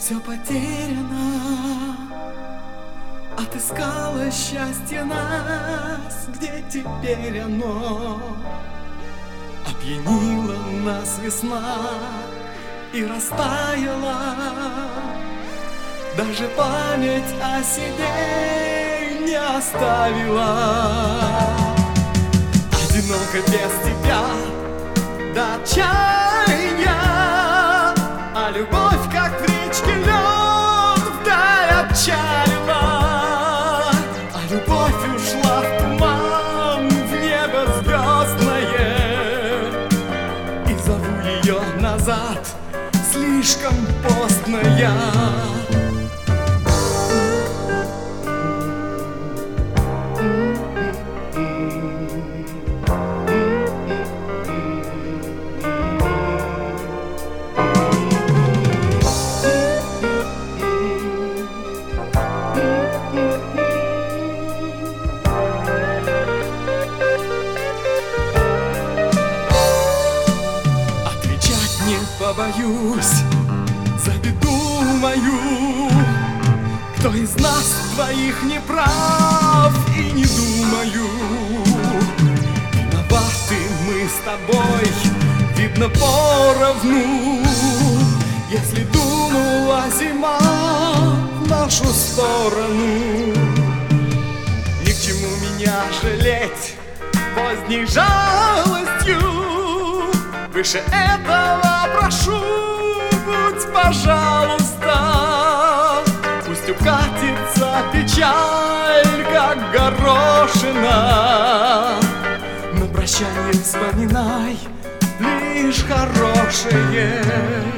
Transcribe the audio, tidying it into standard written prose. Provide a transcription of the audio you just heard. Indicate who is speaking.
Speaker 1: все потеряно. Отыскало счастье нас, где теперь оно? Опьянила нас весна и растаяла. Даже память о себе не оставила. Одиноко без тебя до отчаяния, а любовь, как в речке лед, вдаль отчалила. А любовь ушла в туман, в небо звездное, и зову ее назад, слишком поздно я. Побоюсь за беду мою. Кто из нас двоих не прав, и не думаю. Виноваты мы с тобой, видно, поровну. Если дунула зима в нашу сторону, ни к чему меня жалеть поздней жалостью. Выше этого прошу, будь, пожалуйста. Пусть укатится печаль, как горошина. На прощание вспоминай лишь хорошее.